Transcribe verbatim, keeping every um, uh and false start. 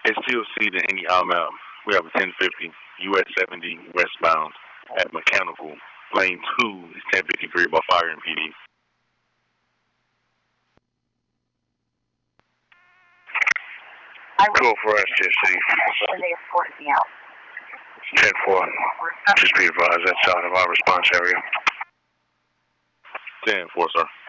It's still seated any outbound. We have a ten fifty U S seventy westbound at Mechanical. Lane two is ten fifty-three by Fire and P D. Cool for S T C. ten four. Just be advised that's out of our response area. ten four, sir.